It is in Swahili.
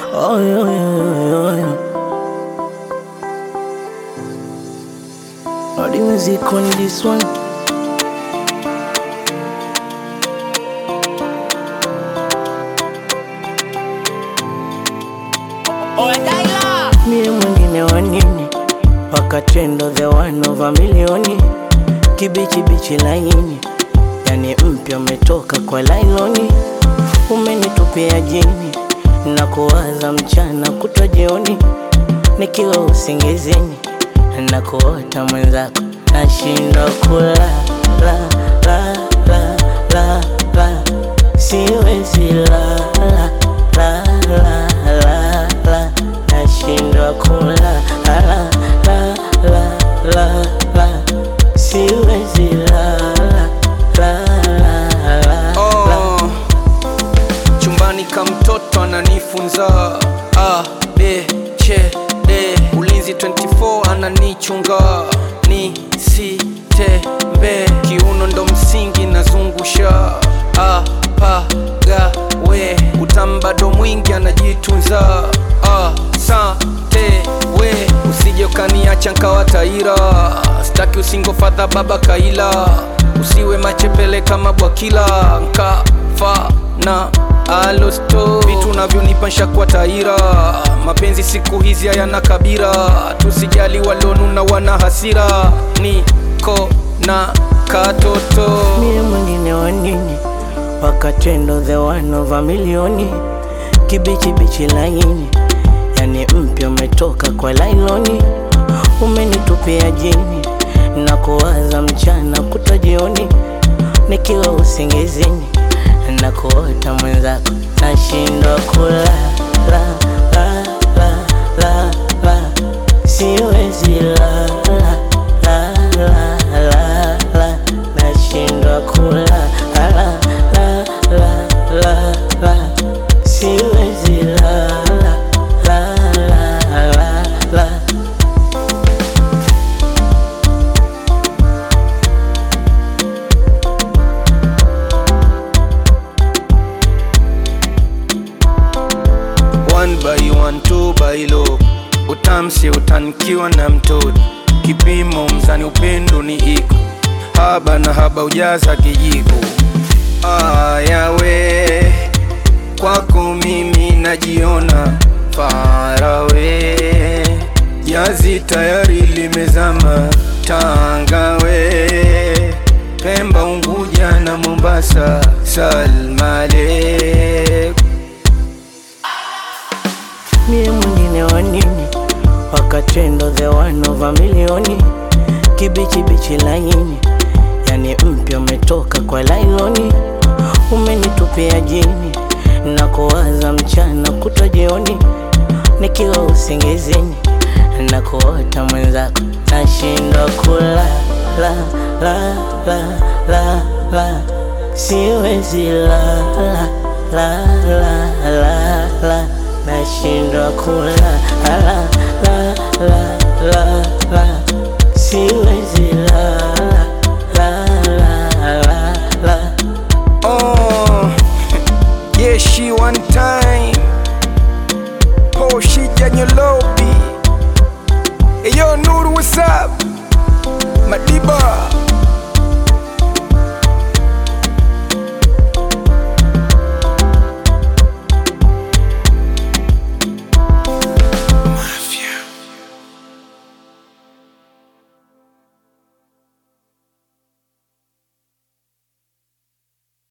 Oh, yeah, yeah, yeah. All the music on this one. Mie mwingine wa nini, wakatendo the one over milioni. Kibichi bichi laini, yani mpya umetoka kwa lailoni. Umenitupia jini, na kuwaza mchana kutwa jioni. Nikiwa usingizini, na kuota mwenzako, nashindwa kula la la la la la. Siwezi la la la la la la. Nashindwa kula la la la la la. Siwezi la la la la la. Chumbani kama mtoto ananifunza A, B, C, D. Ulinzi 24 ananichunga nisitembe. Kiuno ndo msingi nazungusha A, pa, ga, we. Utambado mwingi anajitunza asante we. Usije ukaniacha nkawa taira, staki usingo fadha baba kaila. Usiwe machepele kama bwakila, nkafa na alosto. Vitu navyonipansha kwa taira, mapenzi siku hizi hayana kabira. Tusijali walonuna wana hasira, niko na katoto. Mie mwingine wa nini, wakatendo the one over milioni. Kibichi bichi laini, yani mpya umetoka kwa lailoni. Umenitupia jini, na kuwaza mchana kutwa jioni. Nikiwa usingizini, na kuota mwenzako, nashindwa kula la la la la la. Siwezi la la la la la la. Nashindwa kula la la la la la. Siwezi la la la la la la. One by one, two by low. Utamsi utanikiwa na mtoto. Kipimo mzani upendo ni iko. Haba na haba ujaza kijiko. Ayawe, kwako mimi najiona far away. Jazi tayari limezama Tanga we. Pemba, Unguja na Mombasa, Salma Lake. Mie mwingine wa nini, wakatendo the one over milioni. Kibichi bichi laini, yani mpya umetoka kwa lailoni. Umenitupia jini, na kuwaza mchana kutwa jioni. Nikiwa usingizini, na kuota mwenzako, nashindwa kula la la la la la. Siwezi la la la la la la. Nashindwa kula la la la la la. Siwezi